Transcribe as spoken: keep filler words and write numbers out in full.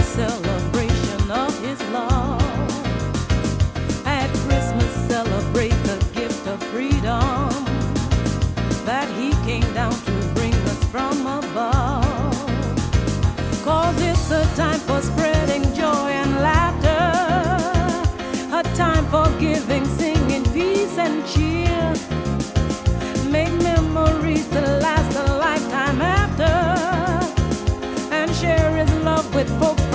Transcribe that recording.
celebration of his love. At Christmas, celebrate the gift of freedom that he came down to bring us from above. Cause it's a time for spreading joy and laughter, a time for giving, singing, peace and cheer. Make memories to last a lifetime after, and share his love with folks